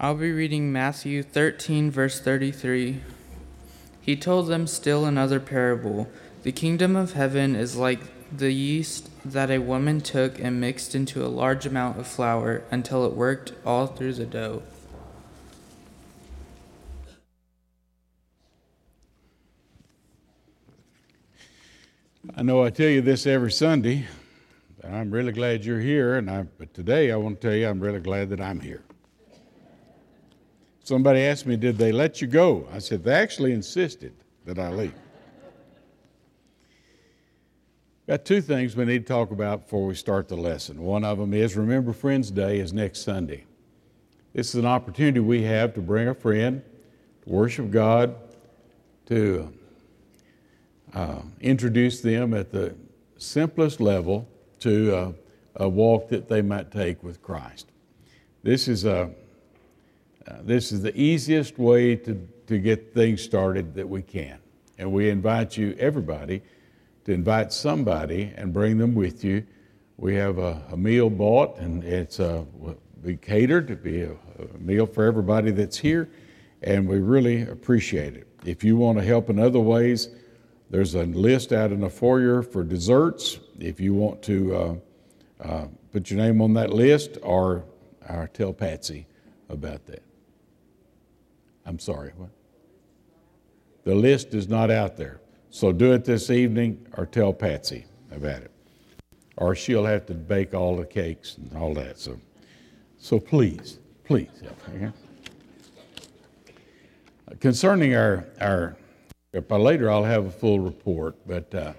I'll be reading Matthew 13, verse 33. He told them still another parable. The kingdom of heaven is like the yeast that a woman took and mixed into a large amount of flour until it worked all through the dough. I know I tell you this every Sunday, but I'm really glad you're here, but today I want to tell you I'm really glad that I'm here. Somebody asked me, did they let you go? I said, they actually insisted that I leave. Got two things we need to talk about before we start the lesson. One of them is, remember Friends Day is next Sunday. This is an opportunity we have to bring a friend, to worship God, to introduce them at the simplest level to a walk that they might take with Christ. This is the easiest way to get things started that we can. And we invite you, everybody, to invite somebody and bring them with you. We have a meal bought, and it's be catered to be a meal for everybody that's here, and we really appreciate it. If you want to help in other ways, there's a list out in the foyer for desserts. If you want to put your name on that list, or tell Patsy about that. I'm sorry, what? The list is not out there. So do it this evening or tell Patsy about it. Or she'll have to bake all the cakes and all that. So please. Okay? Concerning our later I'll have a full report, but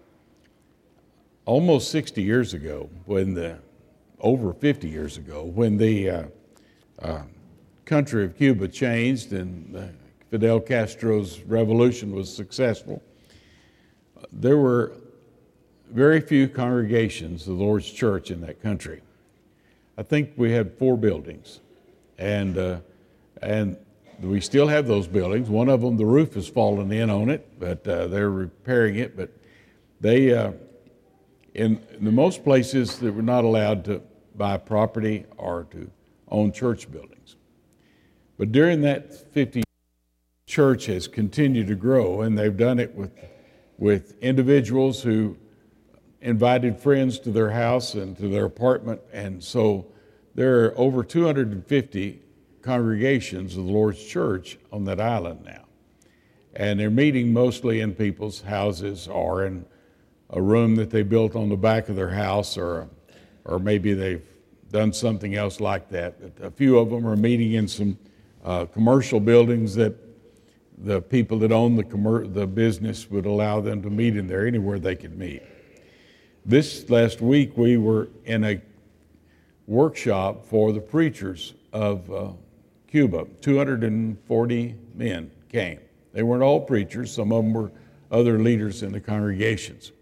almost 60 years ago, over 50 years ago, when the country of Cuba changed and Fidel Castro's revolution was successful, there were very few congregations of the Lord's Church in that country. I think we had 4 buildings, and we still have those buildings. One of them, the roof has fallen in on it, but they're repairing it. But they, in the most places, they were not allowed to buy property or to own church buildings. But during that 50 years, the church has continued to grow, and they've done it with individuals who invited friends to their house and to their apartment. And so there are over 250 congregations of the Lord's Church on that island now. And they're meeting mostly in people's houses or in a room that they built on the back of their house, or maybe they've done something else like that. A few of them are meeting in some commercial buildings that the people that own the business would allow them to meet in there, anywhere they could meet. This last week we were in a workshop for the preachers of Cuba. 240 men came. They weren't all preachers. Some of them were other leaders in the congregations.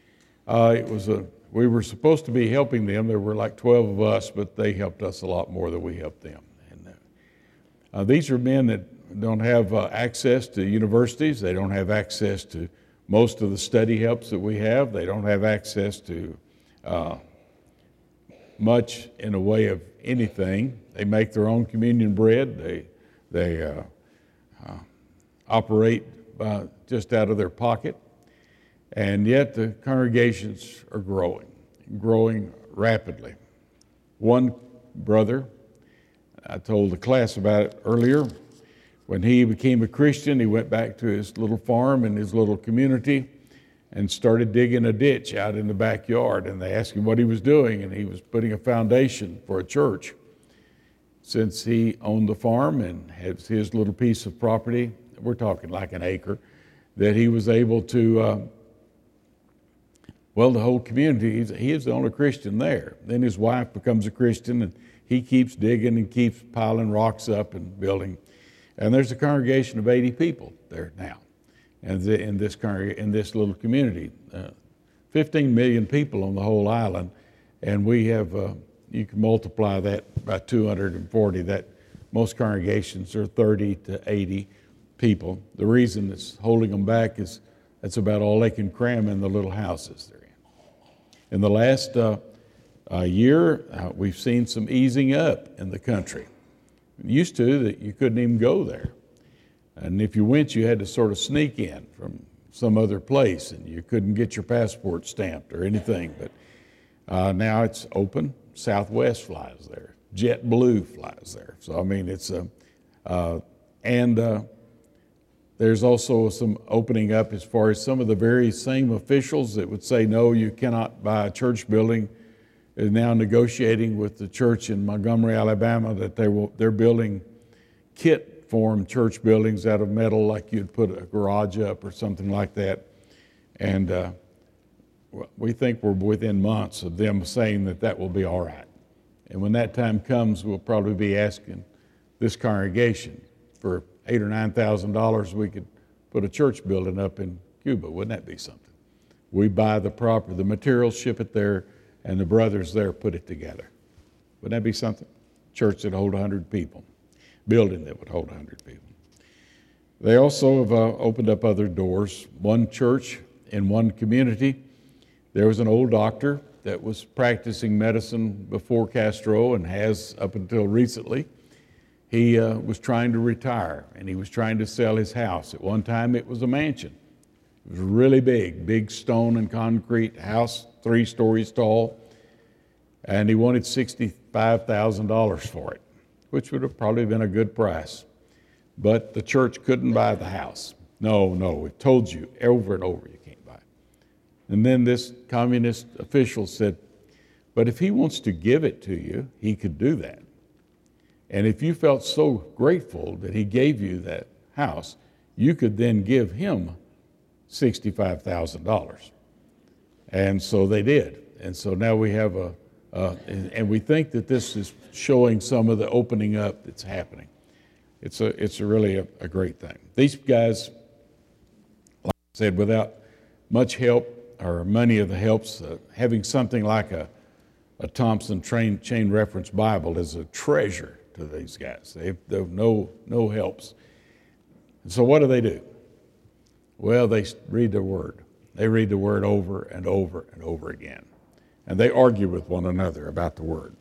We were supposed to be helping them. There were like 12 of us, but they helped us a lot more than we helped them. And these are men that don't have access to universities. They don't have access to most of the study helps that we have. They don't have access to much in the way of anything. They make their own communion bread. They operate just out of their pocket. And yet the congregations are growing rapidly. One brother, I told the class about it earlier, when he became a Christian, he went back to his little farm and his little community and started digging a ditch out in the backyard. And they asked him what he was doing, and he was putting a foundation for a church. Since he owned the farm and had his little piece of property, we're talking like an acre, that he was able to, the whole community, he is the only Christian there. Then his wife becomes a Christian, and he keeps digging and keeps piling rocks up and building. And there's a congregation of 80 people there now, and in this little community, 15 million people on the whole island, and we have you can multiply that by 240. That most congregations are 30 to 80 people. The reason that's holding them back is that's about all they can cram in the little houses they're in. In the last year, we've seen some easing up in the country. used to that you couldn't even go there. And if you went, you had to sort of sneak in from some other place, and you couldn't get your passport stamped or anything. But now it's open. Southwest flies there. JetBlue flies there. So, I mean, it's there's also some opening up as far as some of the very same officials that would say, no, you cannot buy a church building, is now negotiating with the church in Montgomery, Alabama, that they're building kit form church buildings out of metal, like you'd put a garage up or something like that. And we think we're within months of them saying that that will be all right. And when that time comes, we'll probably be asking this congregation for $8,000 or $9,000, we could put a church building up in Cuba. Wouldn't that be something? We buy the materials, ship it there, and the brothers there put it together. Wouldn't that be something? Church that hold 100 people, building that would hold 100 people. They also have opened up other doors. One church in one community, there was an old doctor that was practicing medicine before Castro and has up until recently. He was trying to retire, and he was trying to sell his house. At one time, it was a mansion. It was really big stone and concrete house, 3 stories tall, and he wanted $65,000 for it, which would have probably been a good price. But the church couldn't buy the house. No, we've told you over and over you can't buy it. And then this communist official said, but if he wants to give it to you, he could do that. And if you felt so grateful that he gave you that house, you could then give him $65,000. And so they did. And so now we have and we think that this is showing some of the opening up that's happening. It's really a great thing. These guys, like I said, without much help or many of the helps, having something like a Thompson Chain Reference Bible is a treasure to these guys. They have no helps. And so what do? Well, they read the Word. They read the Word over and over and over again. And they argue with one another about the Word.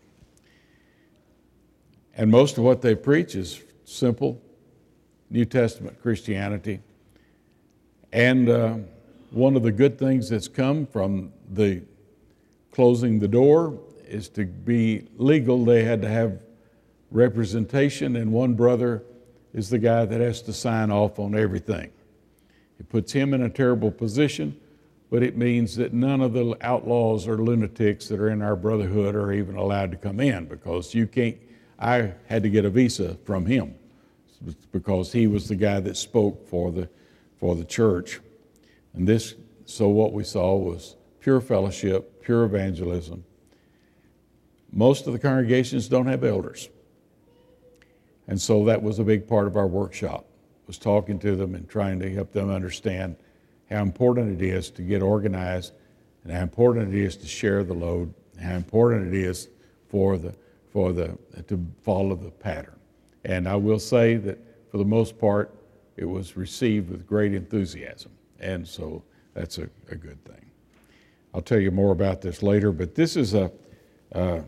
And most of what they preach is simple New Testament Christianity. And one of the good things that's come from the closing the door is to be legal. They had to have representation, and one brother is the guy that has to sign off on everything. It puts him in a terrible position, but it means that none of the outlaws or lunatics that are in our brotherhood are even allowed to come in, because you can't. I had to get a visa from him because he was the guy that spoke for the church. And so what we saw was pure fellowship, pure evangelism. Most of the congregations don't have elders. And so that was a big part of our workshop, was talking to them and trying to help them understand how important it is to get organized, and how important it is to share the load, and how important it is to follow the pattern. And I will say that for the most part, it was received with great enthusiasm. And so that's a good thing. I'll tell you more about this later, but this is I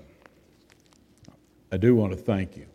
do want to thank you.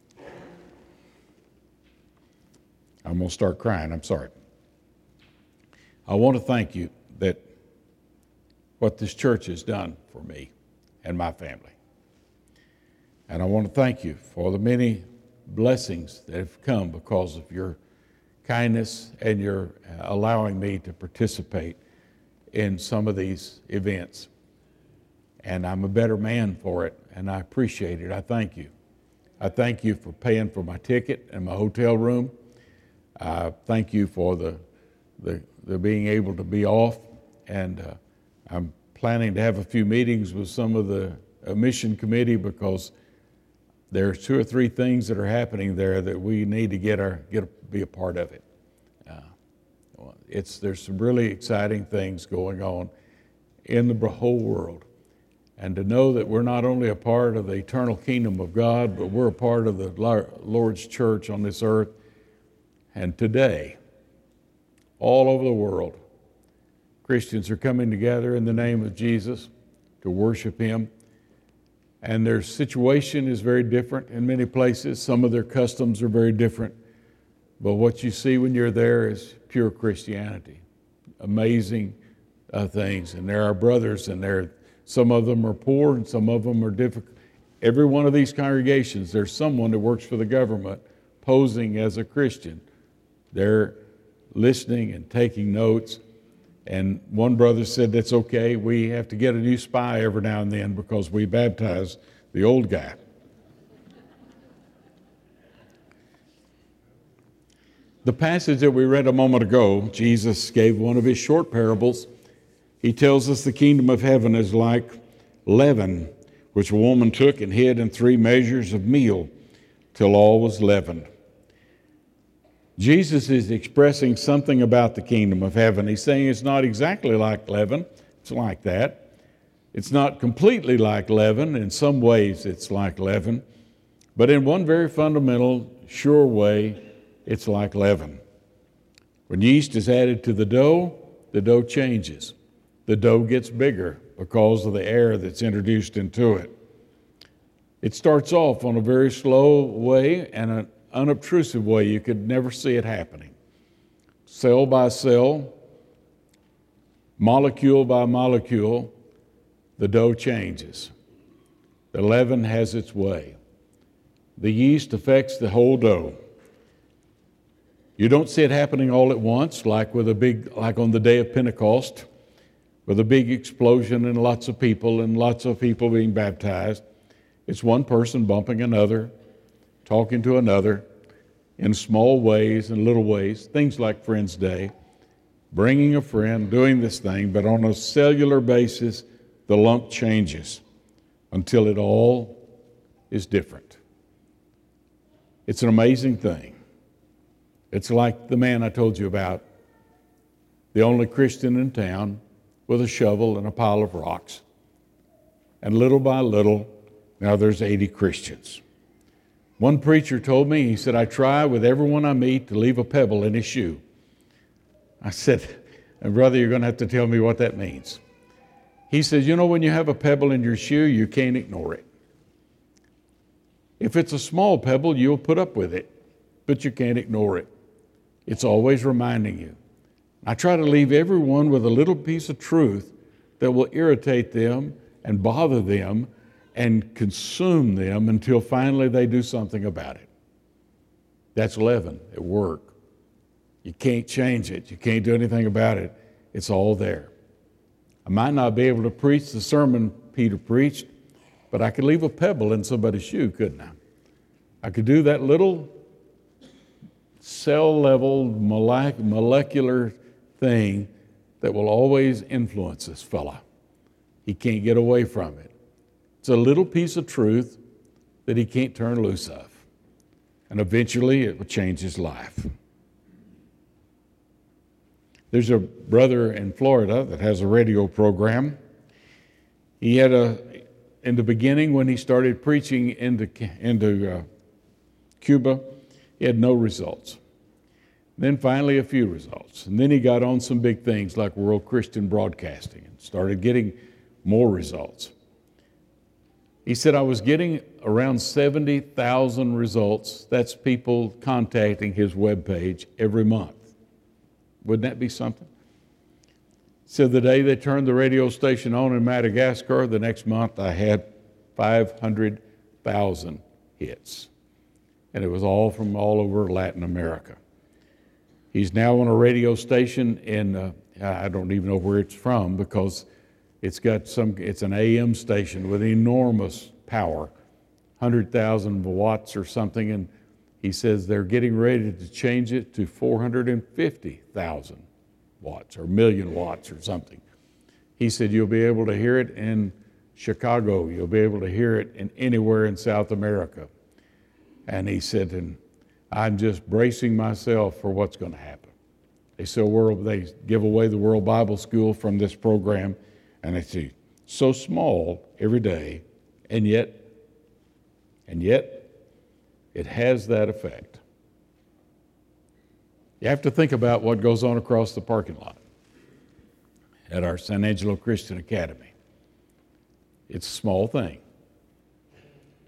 I'm going to start crying, I'm sorry. I want to thank you that what this church has done for me and my family. And I want to thank you for the many blessings that have come because of your kindness and your allowing me to participate in some of these events. And I'm a better man for it, and I appreciate it. I thank you. I thank you for paying for my ticket and my hotel room. I thank you for the being able to be off, and I'm planning to have a few meetings with some of the mission committee, because there's 2 or 3 things that are happening there that we need to be a part of it. There's some really exciting things going on in the whole world, and to know that we're not only a part of the eternal kingdom of God, but we're a part of the Lord's church on this earth. And today, all over the world, Christians are coming together in the name of Jesus to worship Him. and their situation is very different in many places. Some of their customs are very different. But what you see when you're there is pure Christianity. Amazing things. And there are brothers, and some of them are poor and some of them are difficult. Every one of these congregations, there's someone that works for the government posing as a Christian. They're listening and taking notes. And one brother said, that's okay. We have to get a new spy every now and then because we baptize the old guy. The passage that we read a moment ago, Jesus gave one of his short parables. He tells us the kingdom of heaven is like leaven, which a woman took and hid in 3 measures of meal till all was leavened. Jesus is expressing something about the kingdom of heaven. He's saying it's not exactly like leaven. It's like that. It's not completely like leaven. In some ways it's like leaven. But in one very fundamental, sure way, it's like leaven. When yeast is added to the dough changes. The dough gets bigger because of the air that's introduced into it. It starts off on a very slow way and an unobtrusive way. You could never see it happening. Cell by cell, molecule by molecule, the dough changes. The leaven has its way. The yeast affects the whole dough. You don't see it happening all at once, like on the day of Pentecost, with a big explosion and lots of people being baptized. It's one person bumping another, talking to another in small ways and little ways, things like Friends Day, bringing a friend, doing this thing, but on a cellular basis, the lump changes until it all is different. It's an amazing thing. It's like the man I told you about, the only Christian in town with a shovel and a pile of rocks. And little by little, now there's 80 Christians. One preacher told me, he said, I try with everyone I meet to leave a pebble in his shoe. I said, brother, you're going to have to tell me what that means. He says, when you have a pebble in your shoe, you can't ignore it. If it's a small pebble, you'll put up with it, but you can't ignore it. It's always reminding you. I try to leave everyone with a little piece of truth that will irritate them and bother them and consume them until finally they do something about it. That's leaven at work. You can't change it. You can't do anything about it. It's all there. I might not be able to preach the sermon Peter preached, but I could leave a pebble in somebody's shoe, couldn't I? I could do that little cell-level molecular thing that will always influence this fella. He can't get away from it. It's a little piece of truth that he can't turn loose of. And eventually it will change his life. There's a brother in Florida that has a radio program. He had in the beginning when he started preaching into Cuba, he had no results. Then finally a few results. And then he got on some big things like World Christian Broadcasting and started getting more results. He said, I was getting around 70,000 results. That's people contacting his webpage every month. Wouldn't that be something? So the day they turned the radio station on in Madagascar, the next month I had 500,000 hits. And it was all from all over Latin America. He's now on a radio station in, I don't even know where it's from because it's an AM station with enormous power, 100,000 watts or something, and he says they're getting ready to change it to 450,000 watts or million watts or something. He said you'll be able to hear it in Chicago, you'll be able to hear it in anywhere in South America. And he said, and I'm just bracing myself for what's going to happen. They give away the World Bible School from this program, and it's so small every day, and yet it has that effect. You have to think about what goes on across the parking lot at our San Angelo Christian Academy. It's a small thing,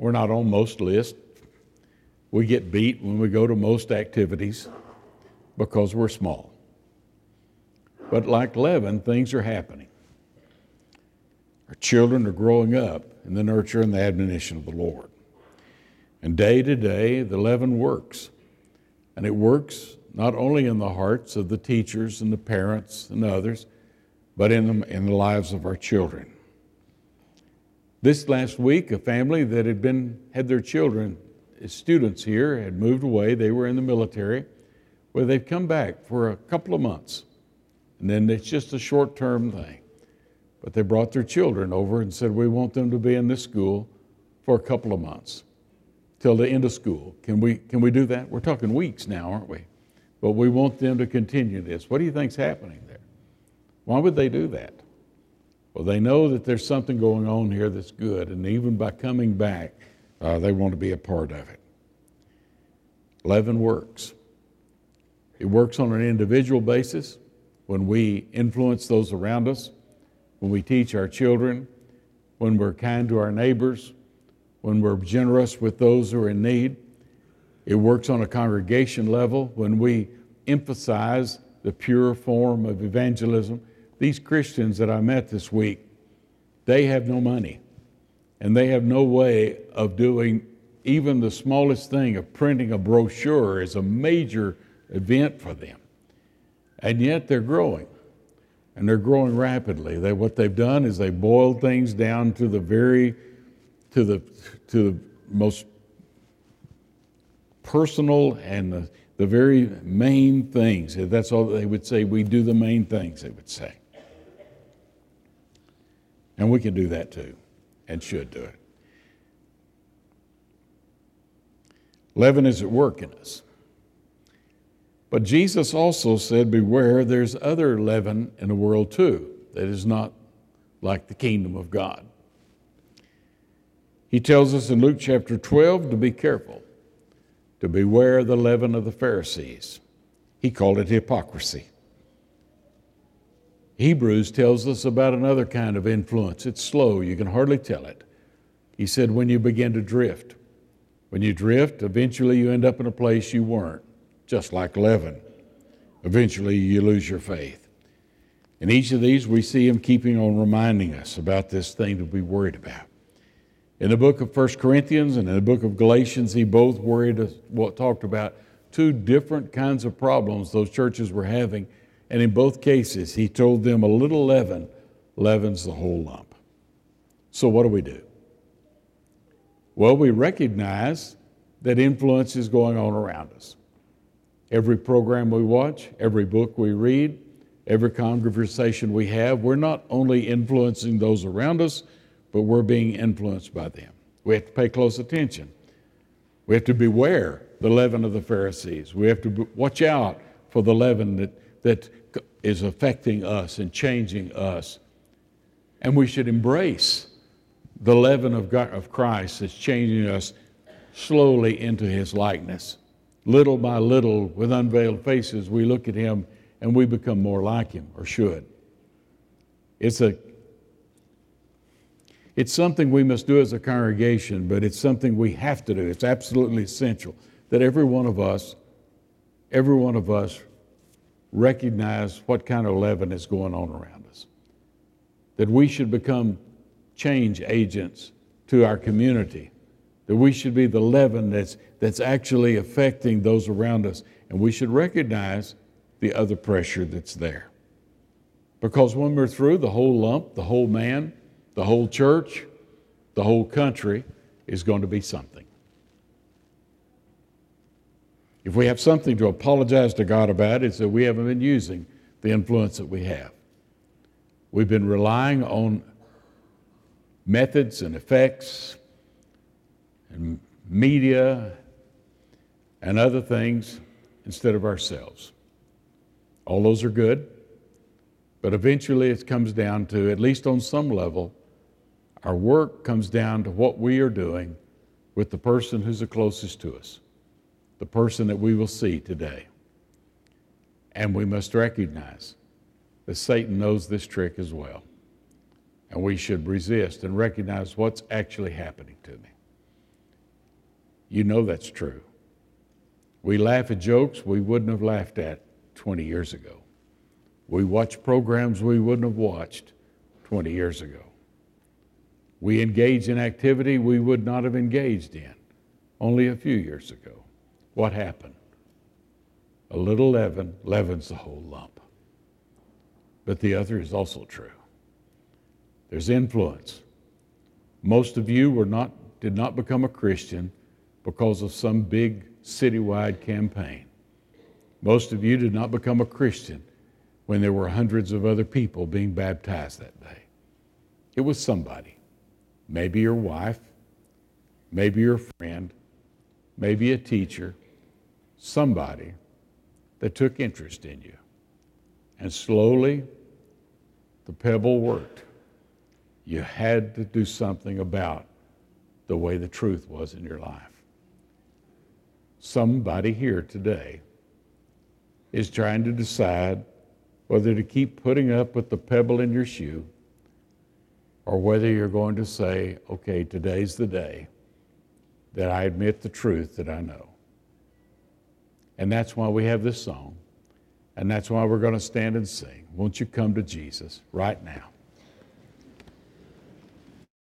We're not on most lists. We get beat when we go to most activities because we're small. But like leaven, things are happening. Our children are growing up in the nurture and the admonition of the Lord. And day to day, the leaven works. And it works not only in the hearts of the teachers and the parents and others, but in the lives of our children. This last week, a family that had their children as students here had moved away. They were in the military. Well, they've come back for a couple of months. And then it's just a short-term thing. But they brought their children over and said, we want them to be in this school for a couple of months till the end of school. Can we do that? We're talking weeks now, aren't we? But we want them to continue this. What do you think's happening there? Why would they do that? Well, they know that there's something going on here that's good, and even by coming back, they want to be a part of it. Leaven works. It works on an individual basis when we influence those around us, when we teach our children, when we're kind to our neighbors, when we're generous with those who are in need. It works on a congregation level when we emphasize the pure form of evangelism. These Christians that I met this week, they have no money, and they have no way of doing even the smallest thing of printing a brochure is a major event for them. And yet they're growing, and they're growing rapidly. What they've done is they boiled things down to the most personal and the very main things. That's all they would say. We do the main things, they would say. And we can do that too, and should do it. Leaven is at work in us. But Jesus also said, beware, there's other leaven in the world too that is not like the kingdom of God. He tells us in Luke chapter 12 to be careful, to beware the leaven of the Pharisees. He called it hypocrisy. Hebrews tells us about another kind of influence. It's slow, you can hardly tell it. He said, when you begin to drift. When you drift, eventually you end up in a place you weren't, just like leaven. Eventually you lose your faith. In each of these, we see him keeping on reminding us about this thing to be worried about. In the book of 1 Corinthians and in the book of Galatians, he both talked about two different kinds of problems those churches were having. And in both cases, he told them a little leaven leavens the whole lump. So what do? Well, we recognize that influence is going on around us. Every program we watch, every book we read, every conversation we have, we're not only influencing those around us, but we're being influenced by them. We have to pay close attention. We have to beware the leaven of the Pharisees. We have to watch out for the leaven that is affecting us and changing us. And we should embrace the leaven of Christ that's changing us slowly into his likeness. Little by little, with unveiled faces, we look at him and we become more like him, or should. It's something we must do as a congregation, but it's something we have to do. It's absolutely essential that every one of us recognize what kind of leaven is going on around us. That we should become change agents to our community. That we should be the leaven that's actually affecting those around us. And we should recognize the other pressure that's there. Because when we're through, the whole lump, the whole man, the whole church, the whole country is going to be something. If we have something to apologize to God about, it's that we haven't been using the influence that we have. We've been relying on methods and effects and media and other things instead of ourselves. All those are good, but eventually it comes down to, at least on some level, our work comes down to what we are doing with the person who's the closest to us, the person that we will see today. And we must recognize that Satan knows this trick as well. And we should resist and recognize what's actually happening to me. You know that's true. We laugh at jokes we wouldn't have laughed at 20 years ago. We watch programs we wouldn't have watched 20 years ago. We engage in activity we would not have engaged in only a few years ago. What happened? A little leaven leavens the whole lump. But the other is also true. There's influence. Most of you did not become a Christian because of some big citywide campaign. Most of you did not become a Christian when there were hundreds of other people being baptized that day. It was somebody. Maybe your wife, maybe your friend, maybe a teacher, somebody that took interest in you. And slowly, the pebble worked. You had to do something about the way the truth was in your life. Somebody here today is trying to decide whether to keep putting up with the pebble in your shoe or whether you're going to say, okay, today's the day that I admit the truth that I know. And that's why we have this song, and that's why we're going to stand and sing. Won't you come to Jesus right now?